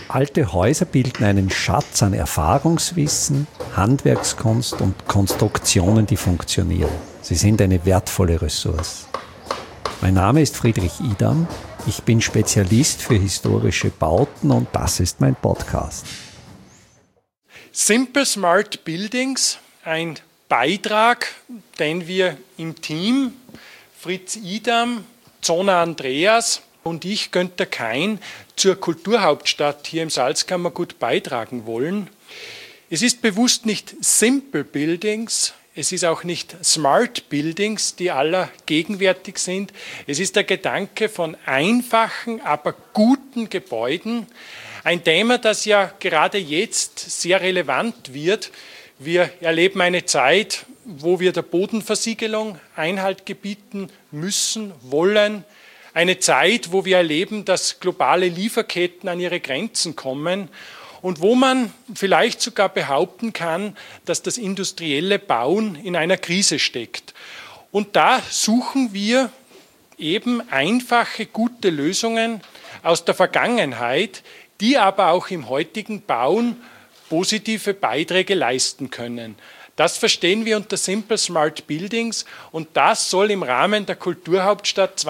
Alte Häuser bilden einen Schatz an Erfahrungswissen, Handwerkskunst und Konstruktionen, die funktionieren. Sie sind eine wertvolle Ressource. Mein Name ist Friedrich Idam. Ich bin Spezialist für historische Bauten und das ist mein Podcast. Simple Smart Buildings, ein Beitrag, den wir im Team Fritz Idam, Zona Andreas und ich, Günther Kain, zur Kulturhauptstadt hier im Salzkammergut beitragen wollen. Es ist bewusst nicht Simple Buildings, es ist auch nicht Smart Buildings, die gegenwärtig sind. Es ist der Gedanke von einfachen, aber guten Gebäuden. Ein Thema, das ja gerade jetzt sehr relevant wird. Wir erleben eine Zeit, wo wir der Bodenversiegelung Einhalt gebieten müssen, wollen. Eine Zeit, wo wir erleben, dass globale Lieferketten an ihre Grenzen kommen und wo man vielleicht sogar behaupten kann, dass das industrielle Bauen in einer Krise steckt. Und da suchen wir eben einfache, gute Lösungen aus der Vergangenheit, die aber auch im heutigen Bauen positive Beiträge leisten können. Das verstehen wir unter Simple Smart Buildings und das soll im Rahmen der Kulturhauptstadt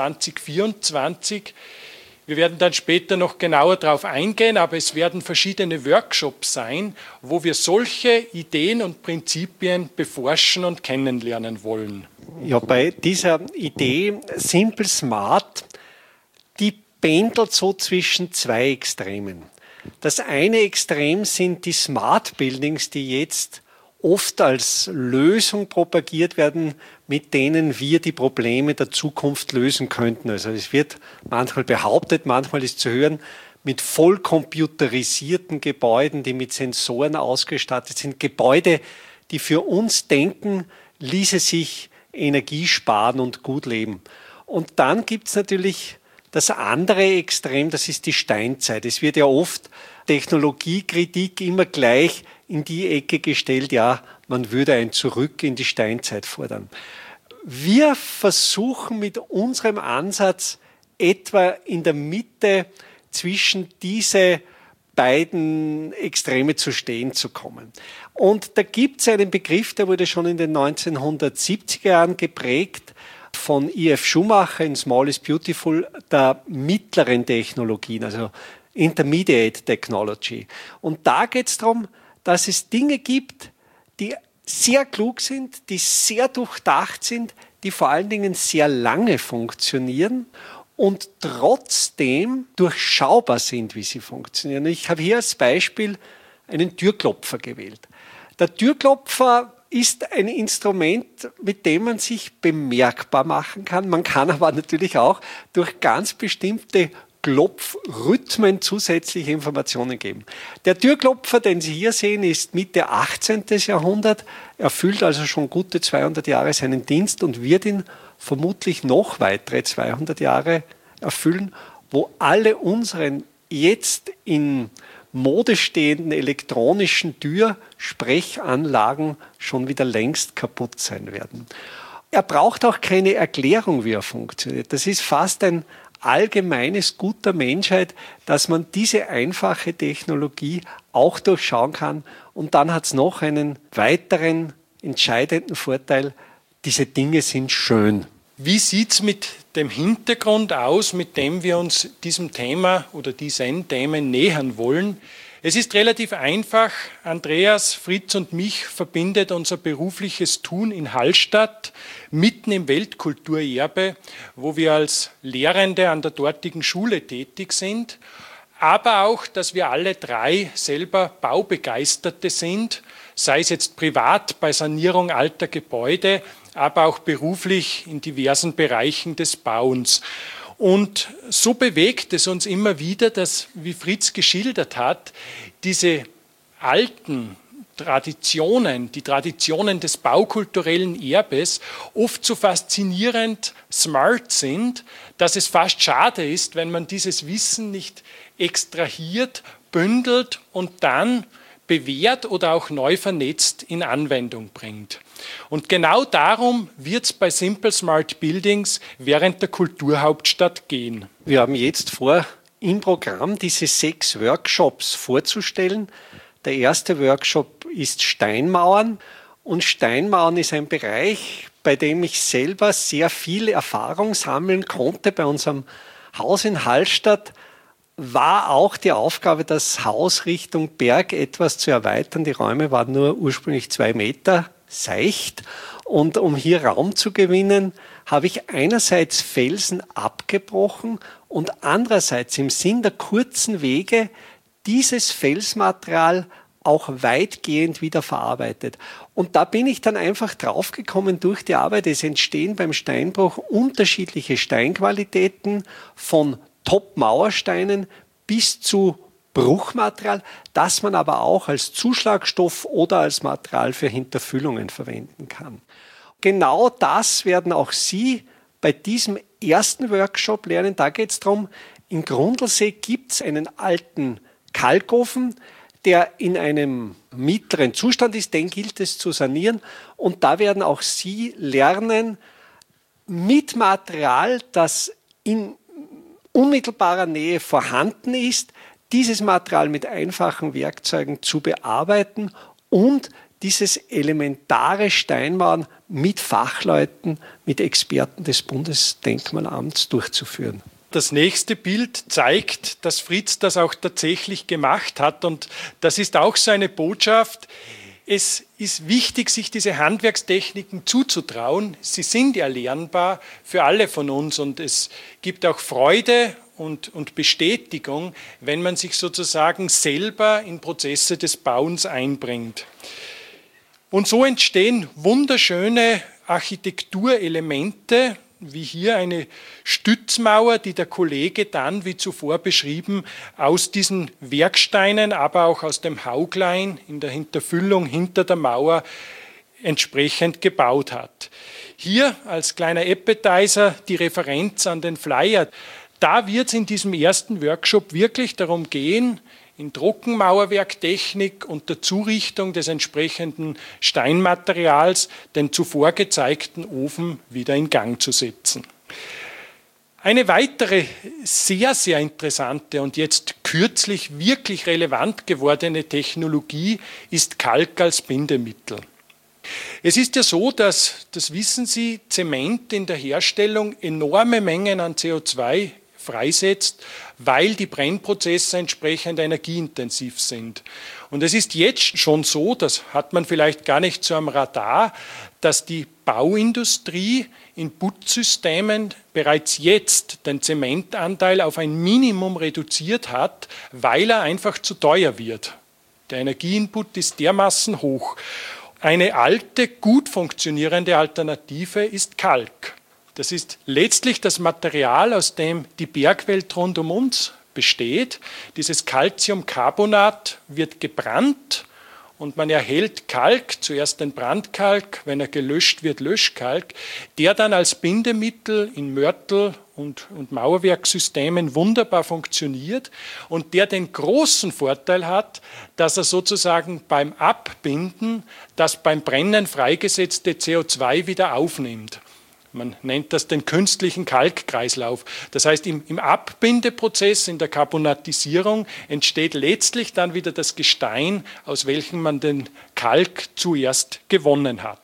2024, wir werden dann später noch genauer darauf eingehen, aber es werden verschiedene Workshops sein, wo wir solche Ideen und Prinzipien beforschen und kennenlernen wollen. Ja, bei dieser Idee Simple Smart, die pendelt so zwischen zwei Extremen. Das eine Extrem sind die Smart Buildings, die jetzt oft als Lösung propagiert werden, mit denen wir die Probleme der Zukunft lösen könnten. Also es wird manchmal behauptet, manchmal ist zu hören, mit voll computerisierten Gebäuden, die mit Sensoren ausgestattet sind, Gebäude, die für uns denken, ließe sich Energie sparen und gut leben. Und dann gibt es natürlich das andere Extrem, das ist die Steinzeit. Es wird ja oft Technologiekritik immer gleich in die Ecke gestellt, ja, man würde ein Zurück in die Steinzeit fordern. Wir versuchen mit unserem Ansatz etwa in der Mitte zwischen diese beiden Extreme zu stehen zu kommen. Und da gibt es einen Begriff, der wurde schon in den 1970er Jahren geprägt, von I.F. Schumacher in Small is Beautiful, der mittleren Technologien, also Intermediate Technology. Und da geht es darum, dass es Dinge gibt, die sehr klug sind, die sehr durchdacht sind, die vor allen Dingen sehr lange funktionieren und trotzdem durchschaubar sind, wie sie funktionieren. Ich habe hier als Beispiel einen Türklopfer gewählt. Der Türklopfer ist ein Instrument, mit dem man sich bemerkbar machen kann. Man kann aber natürlich auch durch ganz bestimmte Klopfrhythmen zusätzliche Informationen geben. Der Türklopfer, den Sie hier sehen, ist Mitte 18. Jahrhundert, erfüllt also schon gute 200 Jahre seinen Dienst und wird ihn vermutlich noch weitere 200 Jahre erfüllen, wo alle unseren jetzt in Mode stehenden elektronischen Türsprechanlagen schon wieder längst kaputt sein werden. Er braucht auch keine Erklärung, wie er funktioniert. Das ist fast ein allgemeines Gut der Menschheit, dass man diese einfache Technologie auch durchschauen kann. Und dann hat es noch einen weiteren entscheidenden Vorteil, diese Dinge sind schön. Wie sieht es mit dem Hintergrund aus, mit dem wir uns diesem Thema oder diesen Themen nähern wollen? Es ist relativ einfach. Andreas, Fritz und mich verbindet unser berufliches Tun in Hallstatt, mitten im Weltkulturerbe, wo wir als Lehrende an der dortigen Schule tätig sind, aber auch, dass wir alle drei selber Baubegeisterte sind, sei es jetzt privat bei Sanierung alter Gebäude, aber auch beruflich in diversen Bereichen des Bauens. Und so bewegt es uns immer wieder, dass, wie Fritz geschildert hat, diese alten Traditionen, die Traditionen des baukulturellen Erbes oft so faszinierend smart sind, dass es fast schade ist, wenn man dieses Wissen nicht extrahiert, bündelt und dann bewährt oder auch neu vernetzt in Anwendung bringt. Und genau darum wird es bei Simple Smart Buildings während der Kulturhauptstadt gehen. Wir haben jetzt vor im Programm, diese 6 Workshops vorzustellen. Der erste Workshop ist Steinmauern. Und Steinmauern ist ein Bereich, bei dem ich selber sehr viel Erfahrung sammeln konnte. Bei unserem Haus in Hallstatt war auch die Aufgabe, das Haus Richtung Berg etwas zu erweitern. Die Räume waren nur ursprünglich 2 Meter seicht. Und um hier Raum zu gewinnen, habe ich einerseits Felsen abgebrochen und andererseits im Sinn der kurzen Wege dieses Felsmaterial auch weitgehend wieder verarbeitet. Und da bin ich dann einfach draufgekommen durch die Arbeit. Es entstehen beim Steinbruch unterschiedliche Steinqualitäten von Top-Mauersteinen bis zu Bruchmaterial, das man aber auch als Zuschlagstoff oder als Material für Hinterfüllungen verwenden kann. Genau das werden auch Sie bei diesem ersten Workshop lernen. Da geht es darum, in Grundlsee gibt es einen alten Kalkofen, der in einem mittleren Zustand ist, den gilt es zu sanieren. Und da werden auch Sie lernen, mit Material, das in unmittelbarer Nähe vorhanden ist, dieses Material mit einfachen Werkzeugen zu bearbeiten und dieses elementare Steinmauern mit Fachleuten, mit Experten des Bundesdenkmalamts durchzuführen. Das nächste Bild zeigt, dass Fritz das auch tatsächlich gemacht hat. Und das ist auch seine Botschaft. Es ist wichtig, sich diese Handwerkstechniken zuzutrauen. Sie sind erlernbar für alle von uns. Und es gibt auch Freude und Bestätigung, wenn man sich sozusagen selber in Prozesse des Bauens einbringt. Und so entstehen wunderschöne Architekturelemente, wie hier eine Stützmauer, die der Kollege dann, wie zuvor beschrieben, aus diesen Werksteinen, aber auch aus dem Hauglein in der Hinterfüllung hinter der Mauer entsprechend gebaut hat. Hier als kleiner Appetizer die Referenz an den Flyer. Da wird es in diesem ersten Workshop wirklich darum gehen, in Trockenmauerwerktechnik und der Zurichtung des entsprechenden Steinmaterials den zuvor gezeigten Ofen wieder in Gang zu setzen. Eine weitere sehr, sehr interessante und jetzt kürzlich wirklich relevant gewordene Technologie ist Kalk als Bindemittel. Es ist ja so, dass, das wissen Sie, Zement in der Herstellung enorme Mengen an CO2 freisetzt, weil die Brennprozesse entsprechend energieintensiv sind. Und es ist jetzt schon so, das hat man vielleicht gar nicht so am Radar, dass die Bauindustrie in Putzsystemen bereits jetzt den Zementanteil auf ein Minimum reduziert hat, weil er einfach zu teuer wird. Der Energieinput ist dermaßen hoch. Eine alte, gut funktionierende Alternative ist Kalk. Das ist letztlich das Material, aus dem die Bergwelt rund um uns besteht. Dieses Calciumcarbonat wird gebrannt und man erhält Kalk, zuerst den Brandkalk, wenn er gelöscht wird, Löschkalk, der dann als Bindemittel in Mörtel- und Mauerwerksystemen wunderbar funktioniert und der den großen Vorteil hat, dass er sozusagen beim Abbinden das beim Brennen freigesetzte CO2 wieder aufnimmt. Man nennt das den künstlichen Kalkkreislauf. Das heißt, im Abbindeprozess, in der Carbonatisierung, entsteht letztlich dann wieder das Gestein, aus welchem man den Kalk zuerst gewonnen hat.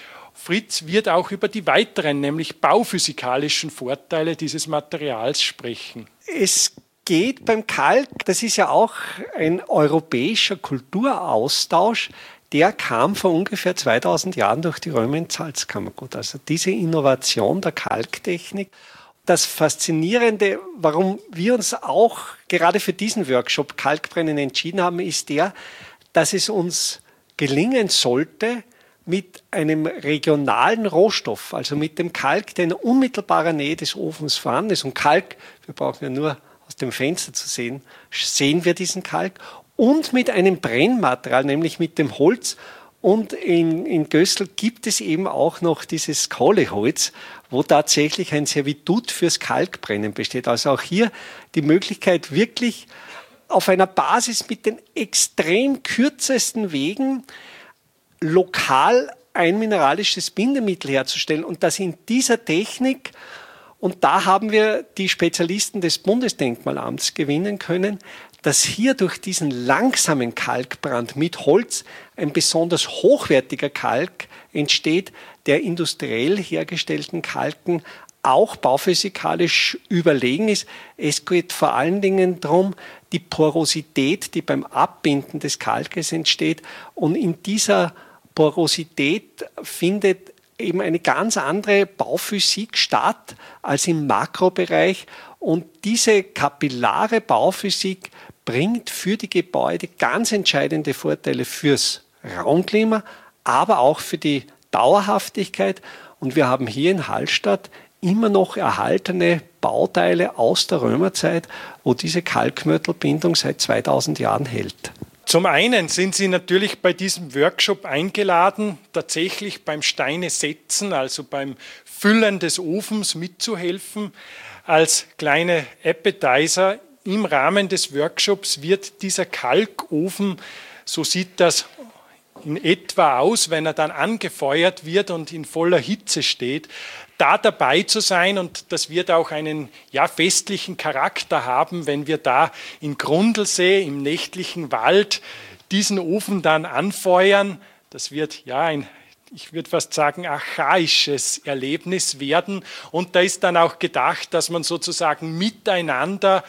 Fritz wird auch über die weiteren, nämlich bauphysikalischen Vorteile dieses Materials sprechen. Es geht beim Kalk, das ist ja auch ein europäischer Kulturaustausch, der kam vor ungefähr 2000 Jahren durch die Römer ins Salzkammergut. Also diese Innovation der Kalktechnik. Das Faszinierende, warum wir uns auch gerade für diesen Workshop Kalkbrennen entschieden haben, ist dass es uns gelingen sollte, mit einem regionalen Rohstoff, also mit dem Kalk, der in unmittelbarer Nähe des Ofens vorhanden ist. Und Kalk, wir brauchen ja nur aus dem Fenster zu sehen, sehen wir diesen Kalk. Und mit einem Brennmaterial, nämlich mit dem Holz. Und in Gößl gibt es eben auch noch dieses Kohleholz, wo tatsächlich ein Servitut fürs Kalkbrennen besteht. Also auch hier die Möglichkeit, wirklich auf einer Basis mit den extrem kürzesten Wegen lokal ein mineralisches Bindemittel herzustellen und das in dieser Technik Und da haben wir die Spezialisten des Bundesdenkmalamts gewinnen können, dass hier durch diesen langsamen Kalkbrand mit Holz ein besonders hochwertiger Kalk entsteht, der industriell hergestellten Kalken auch bauphysikalisch überlegen ist. Es geht vor allen Dingen darum, die Porosität, die beim Abbinden des Kalkes entsteht. Und in dieser Porosität findet eben eine ganz andere Bauphysik statt als im Makrobereich. Und diese kapillare Bauphysik bringt für die Gebäude ganz entscheidende Vorteile fürs Raumklima, aber auch für die Dauerhaftigkeit. Und wir haben hier in Hallstatt immer noch erhaltene Bauteile aus der Römerzeit, wo diese Kalkmörtelbindung seit 2000 Jahren hält. Zum einen sind Sie natürlich bei diesem Workshop eingeladen, tatsächlich beim Steine setzen, also beim Füllen des Ofens mitzuhelfen. Als kleine Appetizer im Rahmen des Workshops wird dieser Kalkofen, so sieht das in etwa aus, wenn er dann angefeuert wird und in voller Hitze steht, da dabei zu sein, und das wird auch einen festlichen Charakter haben, wenn wir da in Grundlsee im nächtlichen Wald diesen Ofen dann anfeuern. Das wird ich würde fast sagen, archaisches Erlebnis werden, und da ist dann auch gedacht, dass man sozusagen miteinander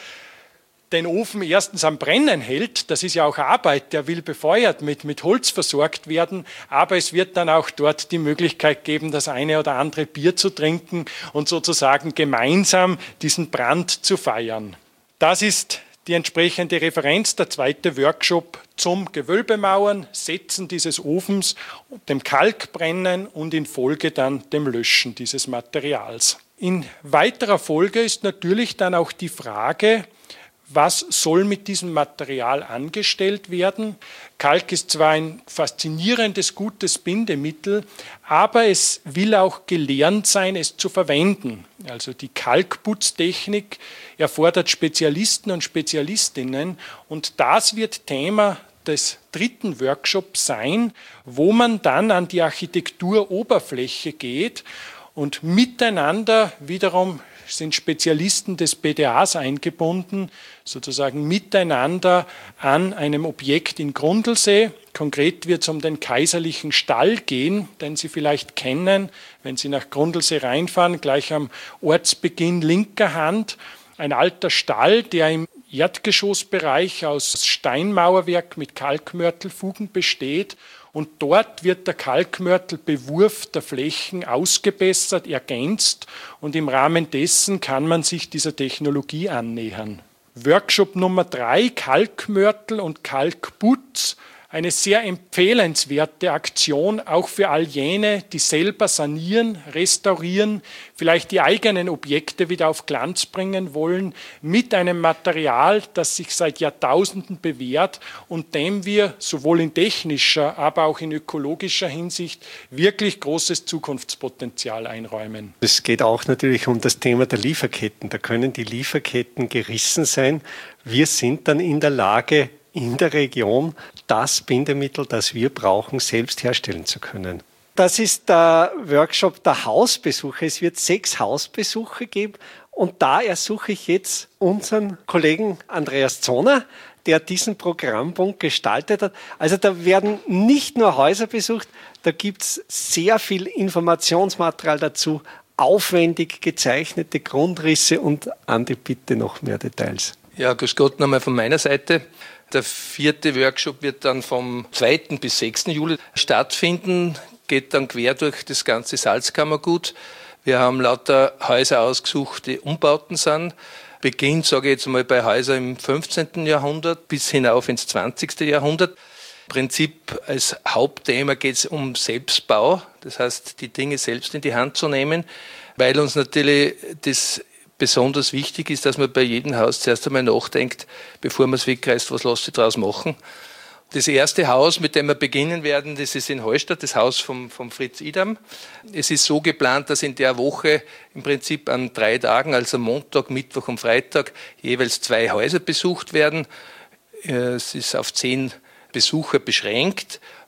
den Ofen erstens am Brennen hält, das ist ja auch Arbeit, der will befeuert mit Holz versorgt werden, aber es wird dann auch dort die Möglichkeit geben, das eine oder andere Bier zu trinken und sozusagen gemeinsam diesen Brand zu feiern. Das ist die entsprechende Referenz, der zweite Workshop zum Gewölbemauern, Setzen dieses Ofens, dem Kalkbrennen und in Folge dann dem Löschen dieses Materials. In weiterer Folge ist natürlich dann auch die Frage, was soll mit diesem Material angestellt werden? Kalk ist zwar ein faszinierendes, gutes Bindemittel, aber es will auch gelernt sein, es zu verwenden. Also die Kalkputztechnik erfordert Spezialisten und Spezialistinnen, und das wird Thema des dritten Workshops sein, wo man dann an die Architekturoberfläche geht und miteinander wiederum sind Spezialisten des BDAs eingebunden, sozusagen miteinander an einem Objekt in Grundlsee. Konkret wird es um den kaiserlichen Stall gehen, den Sie vielleicht kennen, wenn Sie nach Grundlsee reinfahren, gleich am Ortsbeginn linker Hand. Ein alter Stall, der im Erdgeschossbereich aus Steinmauerwerk mit Kalkmörtelfugen besteht. Und dort wird der Kalkmörtelbewurf der Flächen ausgebessert, ergänzt, und im Rahmen dessen kann man sich dieser Technologie annähern. Workshop Nummer 3, Kalkmörtel und Kalkputz. Eine sehr empfehlenswerte Aktion, auch für all jene, die selber sanieren, restaurieren, vielleicht die eigenen Objekte wieder auf Glanz bringen wollen, mit einem Material, das sich seit Jahrtausenden bewährt und dem wir sowohl in technischer, aber auch in ökologischer Hinsicht wirklich großes Zukunftspotenzial einräumen. Es geht auch natürlich um das Thema der Lieferketten. Da können die Lieferketten gerissen sein. Wir sind dann in der Lage, in der Region das Bindemittel, das wir brauchen, selbst herstellen zu können. Das ist der Workshop der Hausbesuche. Es wird 6 Hausbesuche geben, und da ersuche ich jetzt unseren Kollegen Andreas Zoner, der diesen Programmpunkt gestaltet hat. Also da werden nicht nur Häuser besucht, da gibt es sehr viel Informationsmaterial dazu, aufwendig gezeichnete Grundrisse, und Andi, bitte noch mehr Details. Ja, grüß Gott nochmal von meiner Seite. Der 4. Workshop wird dann vom 2. bis 6. Juli stattfinden, geht dann quer durch das ganze Salzkammergut. Wir haben lauter Häuser ausgesucht, die Umbauten sind. Beginnt, sage ich jetzt mal, bei Häusern im 15. Jahrhundert bis hinauf ins 20. Jahrhundert. Im Prinzip als Hauptthema geht es um Selbstbau, das heißt, die Dinge selbst in die Hand zu nehmen, weil uns natürlich das besonders wichtig ist, dass man bei jedem Haus zuerst einmal nachdenkt, bevor man es wegreißt, was lässt sich daraus machen. Das erste Haus, mit dem wir beginnen werden, das ist in Hallstatt, das Haus vom Fritz Idam. Es ist so geplant, dass in der Woche im Prinzip an 3 Tagen, also Montag, Mittwoch und Freitag, jeweils 2 Häuser besucht werden. Es ist auf 10 Besucher beschränkt.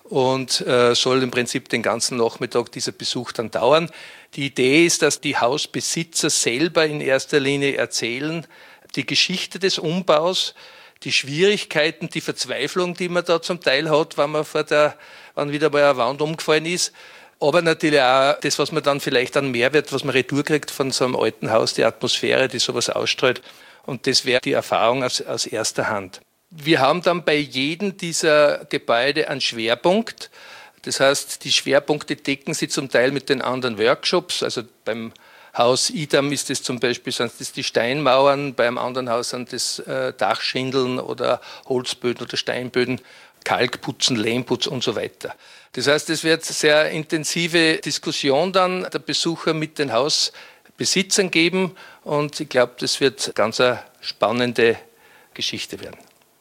und soll im Prinzip den ganzen Nachmittag dieser Besuch dann dauern. Die Idee ist, dass die Hausbesitzer selber in erster Linie erzählen, die Geschichte des Umbaus, die Schwierigkeiten, die Verzweiflung, die man da zum Teil hat, wenn wieder mal eine Wand umgefallen ist. Aber natürlich auch das, was man dann vielleicht an Mehrwert, was man retour kriegt von so einem alten Haus, die Atmosphäre, die sowas ausstrahlt. Und das wäre die Erfahrung aus erster Hand. Wir haben dann bei jedem dieser Gebäude einen Schwerpunkt. Das heißt, die Schwerpunkte decken sich zum Teil mit den anderen Workshops. Also beim Haus Idam ist es zum Beispiel, sind das die Steinmauern, beim anderen Haus sind das Dachschindeln oder Holzböden oder Steinböden, Kalkputzen, Lehmputz und so weiter. Das heißt, es wird sehr intensive Diskussion dann der Besucher mit den Hausbesitzern geben und ich glaube, das wird ganz eine spannende Geschichte werden.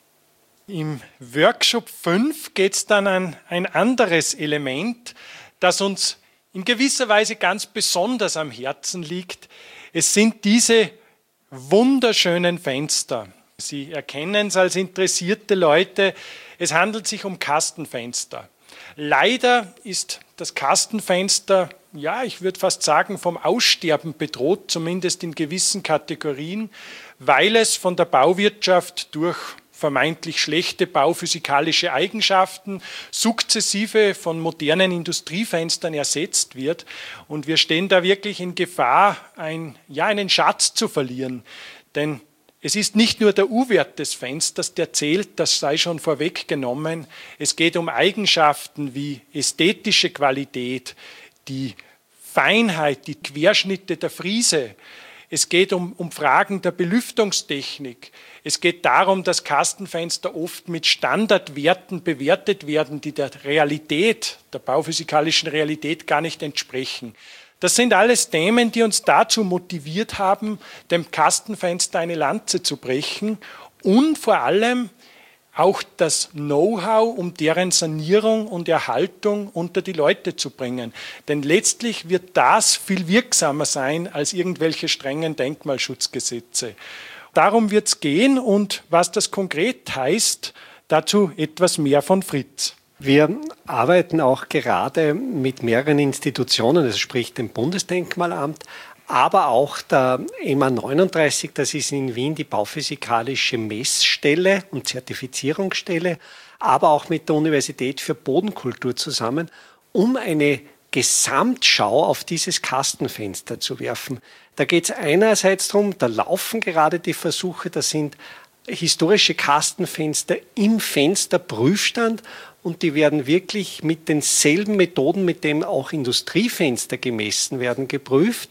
Im Workshop 5 geht es dann an ein anderes Element, das uns in gewisser Weise ganz besonders am Herzen liegt. Es sind diese wunderschönen Fenster. Sie erkennen es als interessierte Leute. Es handelt sich um Kastenfenster. Leider ist das Kastenfenster, ja, ich würde fast sagen, vom Aussterben bedroht, zumindest in gewissen Kategorien, weil es von der Bauwirtschaft durch vermeintlich schlechte bauphysikalische Eigenschaften sukzessive von modernen Industriefenstern ersetzt wird. Und wir stehen da wirklich in Gefahr, einen Schatz zu verlieren. Denn es ist nicht nur der U-Wert des Fensters, der zählt, das sei schon vorweggenommen. Es geht um Eigenschaften wie ästhetische Qualität, die Feinheit, die Querschnitte der Friese. Es geht um Fragen der Belüftungstechnik. Es geht darum, dass Kastenfenster oft mit Standardwerten bewertet werden, die der Realität, der bauphysikalischen Realität gar nicht entsprechen. Das sind alles Themen, die uns dazu motiviert haben, dem Kastenfenster eine Lanze zu brechen und vor allem auch das Know-how, um deren Sanierung und Erhaltung unter die Leute zu bringen. Denn letztlich wird das viel wirksamer sein als irgendwelche strengen Denkmalschutzgesetze. Darum wird es gehen und was das konkret heißt, dazu etwas mehr von Fritz. Wir arbeiten auch gerade mit mehreren Institutionen, also sprich dem Bundesdenkmalamt, aber auch der EMA 39, das ist in Wien die bauphysikalische Messstelle und Zertifizierungsstelle, aber auch mit der Universität für Bodenkultur zusammen, um eine Gesamtschau auf dieses Kastenfenster zu werfen. Da geht es einerseits darum, da laufen gerade die Versuche, das sind historische Kastenfenster im Fensterprüfstand und die werden wirklich mit denselben Methoden, mit denen auch Industriefenster gemessen werden, geprüft.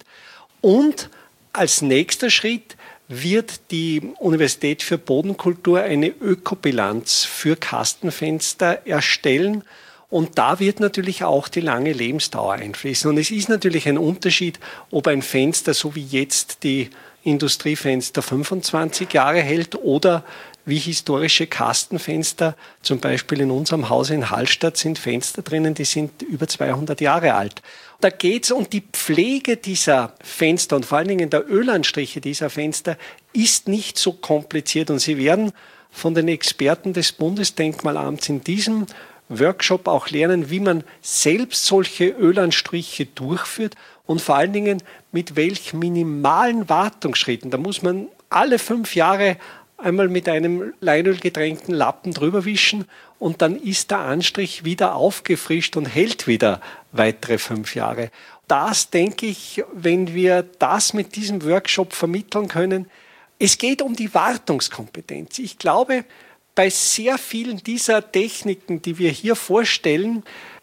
Und als nächster Schritt wird die Universität für Bodenkultur eine Ökobilanz für Kastenfenster erstellen. Und da wird natürlich auch die lange Lebensdauer einfließen. Und es ist natürlich ein Unterschied, ob ein Fenster, so wie jetzt die Industriefenster, 25 Jahre hält oder wie historische Kastenfenster. Zum Beispiel in unserem Haus in Hallstatt sind Fenster drinnen, die sind über 200 Jahre alt. Da geht es um die Pflege dieser Fenster und vor allen Dingen der Ölanstriche dieser Fenster ist nicht so kompliziert. Und Sie werden von den Experten des Bundesdenkmalamts in diesem Workshop auch lernen, wie man selbst solche Ölanstriche durchführt und vor allen Dingen mit welch minimalen Wartungsschritten. Da muss man alle 5 Jahre einmal mit einem leinölgetränkten Lappen drüber wischen und dann ist der Anstrich wieder aufgefrischt und hält wieder weitere 5 Jahre. Das, denke ich, wenn wir das mit diesem Workshop vermitteln können, es geht um die Wartungskompetenz. Ich glaube, bei sehr vielen dieser Techniken, die wir hier vorstellen,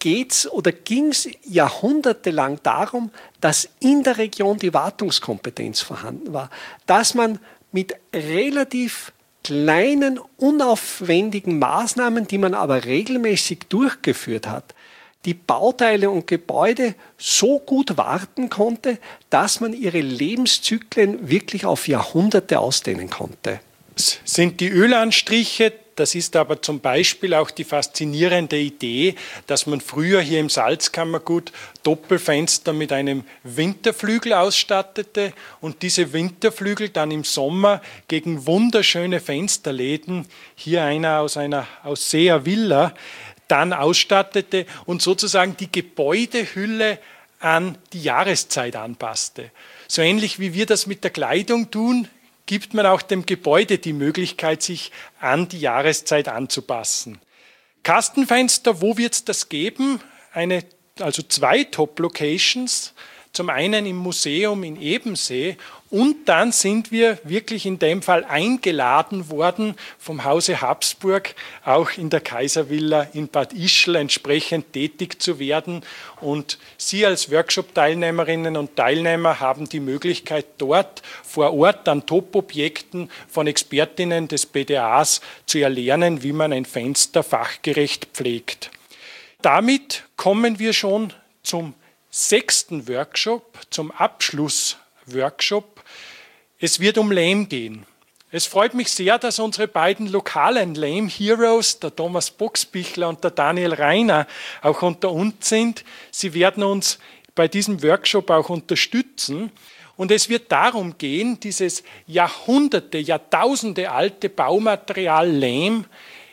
ging es jahrhundertelang darum, dass in der Region die Wartungskompetenz vorhanden war, dass man mit relativ kleinen, unaufwendigen Maßnahmen, die man aber regelmäßig durchgeführt hat, die Bauteile und Gebäude so gut warten konnte, dass man ihre Lebenszyklen wirklich auf Jahrhunderte ausdehnen konnte. Das sind die Ölanstriche. Das ist aber zum Beispiel auch die faszinierende Idee, dass man früher hier im Salzkammergut Doppelfenster mit einem Winterflügel ausstattete und diese Winterflügel dann im Sommer gegen wunderschöne Fensterläden, hier einer aus Sea Villa, dann ausstattete und sozusagen die Gebäudehülle an die Jahreszeit anpasste. So ähnlich wie wir das mit der Kleidung tun, gibt man auch dem Gebäude die Möglichkeit, sich an die Jahreszeit anzupassen. Kastenfenster, wo wird es das geben? Also 2 Top-Locations. Zum einen im Museum in Ebensee und dann sind wir wirklich in dem Fall eingeladen worden vom Hause Habsburg, auch in der Kaiservilla in Bad Ischl entsprechend tätig zu werden. Und Sie als Workshop-Teilnehmerinnen und Teilnehmer haben die Möglichkeit, dort vor Ort an Top-Objekten von Expertinnen des BDAs zu erlernen, wie man ein Fenster fachgerecht pflegt. Damit kommen wir schon zum 6. Workshop, zum Abschlussworkshop. Es wird um Lehm gehen. Es freut mich sehr, dass unsere beiden lokalen Lehm Heroes, der Thomas Boxbichler und der Daniel Reiner, auch unter uns sind. Sie werden uns bei diesem Workshop auch unterstützen. Und es wird darum gehen, dieses Jahrhunderte, Jahrtausende alte Baumaterial Lehm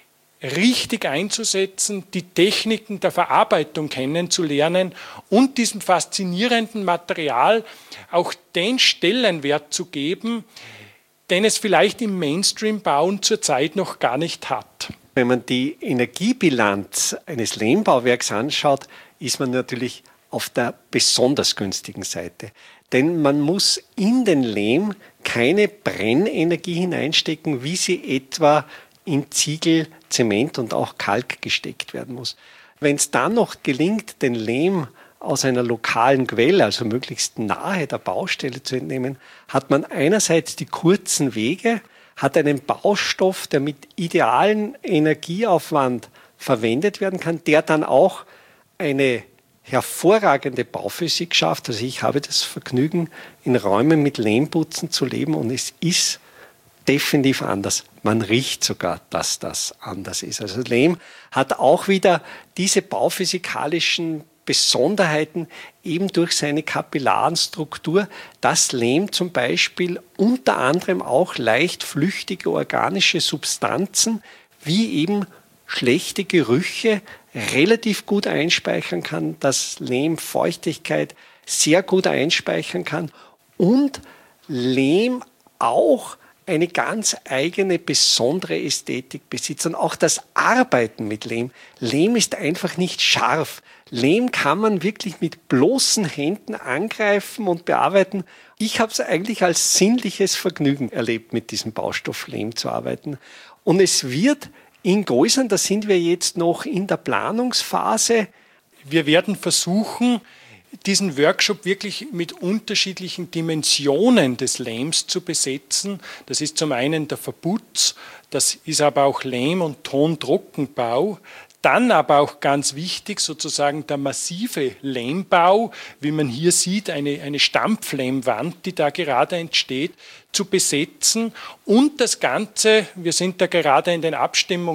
richtig einzusetzen, die Techniken der Verarbeitung kennenzulernen und diesem faszinierenden Material auch den Stellenwert zu geben, den es vielleicht im Mainstream-Bauen zurzeit noch gar nicht hat. Wenn man die Energiebilanz eines Lehmbauwerks anschaut, ist man natürlich auf der besonders günstigen Seite. Denn man muss in den Lehm keine Brennenergie hineinstecken, wie sie etwa in Ziegel, Zement und auch Kalk gesteckt werden muss. Wenn es dann noch gelingt, den Lehm aus einer lokalen Quelle, also möglichst nahe der Baustelle zu entnehmen, hat man einerseits die kurzen Wege, hat einen Baustoff, der mit idealem Energieaufwand verwendet werden kann, der dann auch eine hervorragende Bauphysik schafft. Also ich habe das Vergnügen, in Räumen mit Lehmputzen zu leben und es ist definitiv anders. Man riecht sogar, dass das anders ist. Also Lehm hat auch wieder diese bauphysikalischen Besonderheiten eben durch seine Kapillarenstruktur, dass Lehm zum Beispiel unter anderem auch leicht flüchtige organische Substanzen wie eben schlechte Gerüche relativ gut einspeichern kann, dass Lehm Feuchtigkeit sehr gut einspeichern kann und Lehm auch eine ganz eigene, besondere Ästhetik besitzt. Und auch das Arbeiten mit Lehm. Lehm ist einfach nicht scharf. Lehm kann man wirklich mit bloßen Händen angreifen und bearbeiten. Ich habe es eigentlich als sinnliches Vergnügen erlebt, mit diesem Baustoff Lehm zu arbeiten. Und es wird in Goisern, da sind wir jetzt noch in der Planungsphase. Wir werden versuchen, diesen Workshop wirklich mit unterschiedlichen Dimensionen des Lehms zu besetzen. Das ist zum einen der Verputz, das ist aber auch Lehm- und Tontrockenbau. Dann aber auch ganz wichtig sozusagen der massive Lehmbau, wie man hier sieht, eine Stampflehmwand, die da gerade entsteht, zu besetzen und das Ganze, wir sind da gerade in der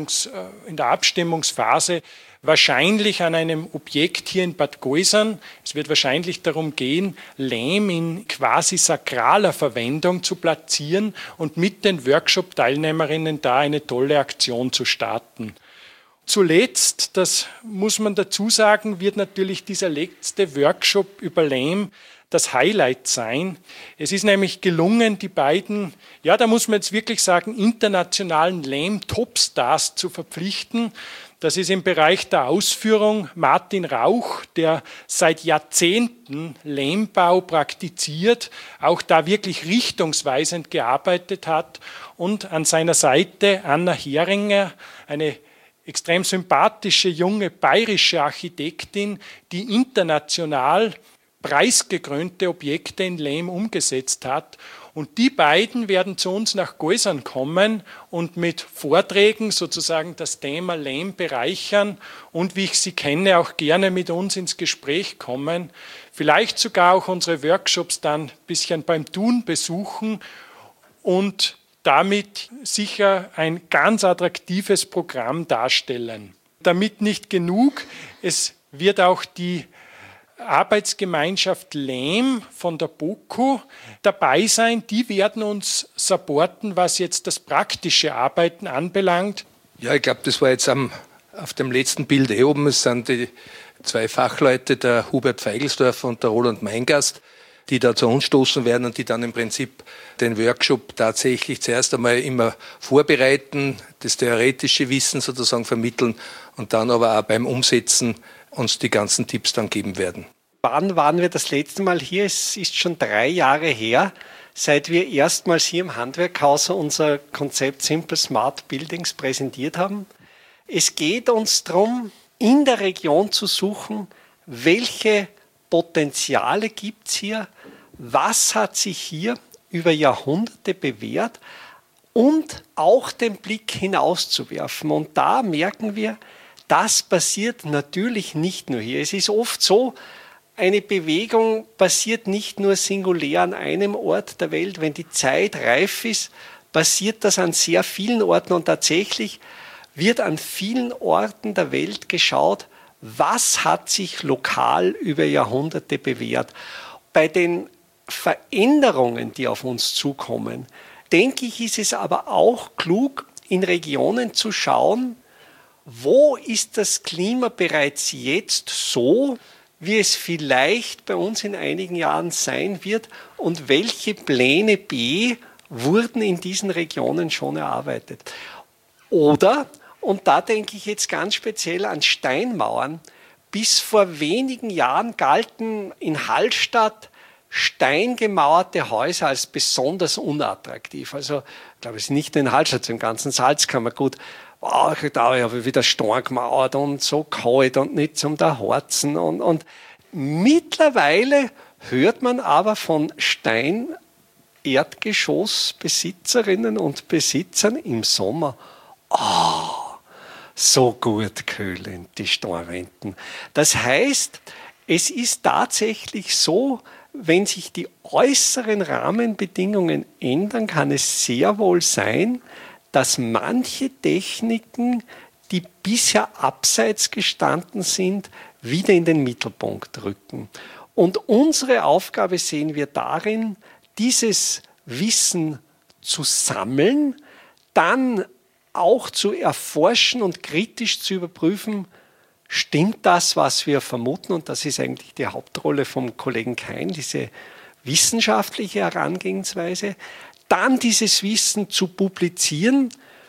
Abstimmungsphase, wahrscheinlich an einem Objekt hier in Bad Goisern. Es wird wahrscheinlich darum gehen, Lehm in quasi sakraler Verwendung zu platzieren und mit den Workshop-Teilnehmerinnen da eine tolle Aktion zu starten. Zuletzt, das muss man dazu sagen, wird natürlich dieser letzte Workshop über Lehm das Highlight sein. Es ist nämlich gelungen, die beiden, ja, da muss man jetzt wirklich sagen, internationalen Lehm-Topstars zu verpflichten. Das ist im Bereich der Ausführung Martin Rauch, der seit Jahrzehnten Lehmbau praktiziert, auch da wirklich richtungsweisend gearbeitet hat. Und an seiner Seite Anna Heringer, eine extrem sympathische junge bayerische Architektin, die international preisgekrönte Objekte in Lehm umgesetzt hat. Und die beiden werden zu uns nach Goisern kommen und mit Vorträgen sozusagen das Thema Lehm bereichern und, wie ich sie kenne, auch gerne mit uns ins Gespräch kommen. Vielleicht sogar auch unsere Workshops dann ein bisschen beim Tun besuchen und damit sicher ein ganz attraktives Programm darstellen. Damit nicht genug, es wird auch die Arbeitsgemeinschaft Lehm von der BOKU dabei sein. Die werden uns supporten, was jetzt das praktische Arbeiten anbelangt. Ja, ich glaube, das war jetzt am auf dem letzten Bild oben sind die zwei Fachleute, der Hubert Feigelsdorfer und der Roland Meingast, die da zu uns stoßen werden und die dann im Prinzip den Workshop tatsächlich zuerst einmal immer vorbereiten, das theoretische Wissen sozusagen vermitteln und dann aber auch beim Umsetzen uns die ganzen Tipps dann geben werden. Wann waren wir das letzte Mal hier? Es ist schon 3 Jahre her, seit wir erstmals hier im Handwerkhaus unser Konzept Simple Smart Buildings präsentiert haben. Es geht uns darum, in der Region zu suchen, welche Potenziale gibt es hier, was hat sich hier über Jahrhunderte bewährt und auch den Blick hinauszuwerfen. Und da merken wir, das passiert natürlich nicht nur hier. Es ist oft so, eine Bewegung passiert nicht nur singulär an einem Ort der Welt. Wenn die Zeit reif ist, passiert das an sehr vielen Orten und tatsächlich wird an vielen Orten der Welt geschaut, was hat sich lokal über Jahrhunderte bewährt. Bei den Veränderungen, die auf uns zukommen, denke ich, ist es aber auch klug, in Regionen zu schauen, wo ist das Klima bereits jetzt so, wie es vielleicht bei uns in einigen Jahren sein wird und welche Pläne B wurden in diesen Regionen schon erarbeitet. Oder, und da denke ich jetzt ganz speziell an Steinmauern, bis vor wenigen Jahren galten in Hallstatt steingemauerte Häuser als besonders unattraktiv. Also, ich glaube, es ist nicht nur in Hallstatt, im ganzen Salzkammergut. Wow, da habe ich wieder Stein gemauert und so kalt und nicht zum Harzen. Und mittlerweile hört man aber von Stein-Erdgeschossbesitzerinnen und Besitzern im Sommer, so gut kühlen die Steinwänden. Das heißt, es ist tatsächlich so, wenn sich die äußeren Rahmenbedingungen ändern, kann es sehr wohl sein, dass manche Techniken, die bisher abseits gestanden sind, wieder in den Mittelpunkt rücken. Und unsere Aufgabe sehen wir darin, dieses Wissen zu sammeln, dann auch zu erforschen und kritisch zu überprüfen, stimmt das, was wir vermuten? Und das ist eigentlich die Hauptrolle vom Kollegen Kein, diese wissenschaftliche Herangehensweise. Dann dieses Wissen zu publizieren.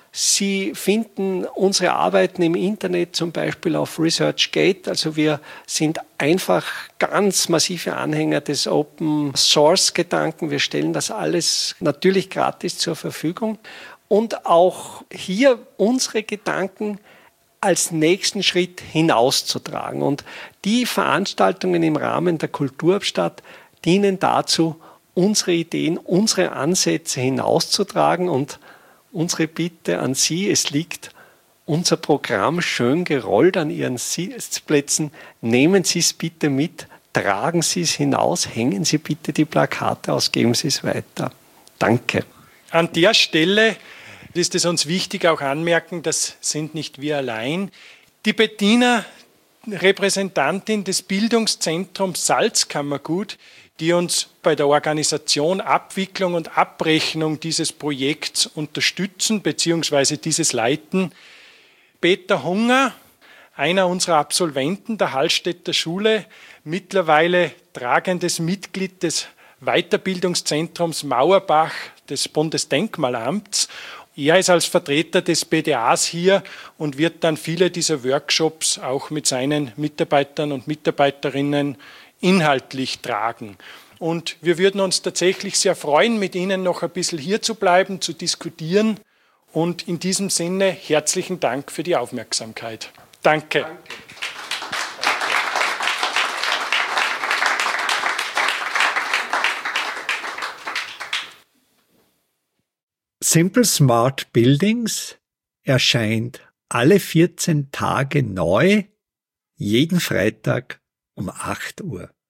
Sie finden unsere Arbeiten im Internet, zum Beispiel auf ResearchGate. Also wir sind einfach ganz massive Anhänger des Open-Source-Gedanken. Wir stellen das alles natürlich gratis zur Verfügung. Und auch hier unsere Gedanken als nächsten Schritt hinauszutragen. Und die Veranstaltungen im Rahmen der Kulturhauptstadt dienen dazu, unsere Ideen, unsere Ansätze hinauszutragen. Und unsere Bitte an Sie, es liegt unser Programm schön gerollt an Ihren Sitzplätzen. Nehmen Sie es bitte mit, tragen Sie es hinaus, hängen Sie bitte die Plakate aus, geben Sie es weiter. Danke. An der Stelle ist es uns wichtig, auch anmerken, das sind nicht wir allein. Die Bettina, Repräsentantin des Bildungszentrums Salzkammergut, die uns bei der Organisation, Abwicklung und Abrechnung dieses Projekts unterstützen bzw. dieses leiten. Peter Hunger, einer unserer Absolventen der Hallstätter Schule, mittlerweile tragendes Mitglied des Weiterbildungszentrums Mauerbach des Bundesdenkmalamts. Er ist als Vertreter des BDAs hier und wird dann viele dieser Workshops auch mit seinen Mitarbeitern und Mitarbeiterinnen inhaltlich tragen. Und wir würden uns tatsächlich sehr freuen, mit Ihnen noch ein bisschen hier zu bleiben, zu diskutieren. Und in diesem Sinne herzlichen Dank für die Aufmerksamkeit. Danke. Simple Smart Buildings erscheint alle 14 Tage neu, jeden Freitag um 8 Uhr.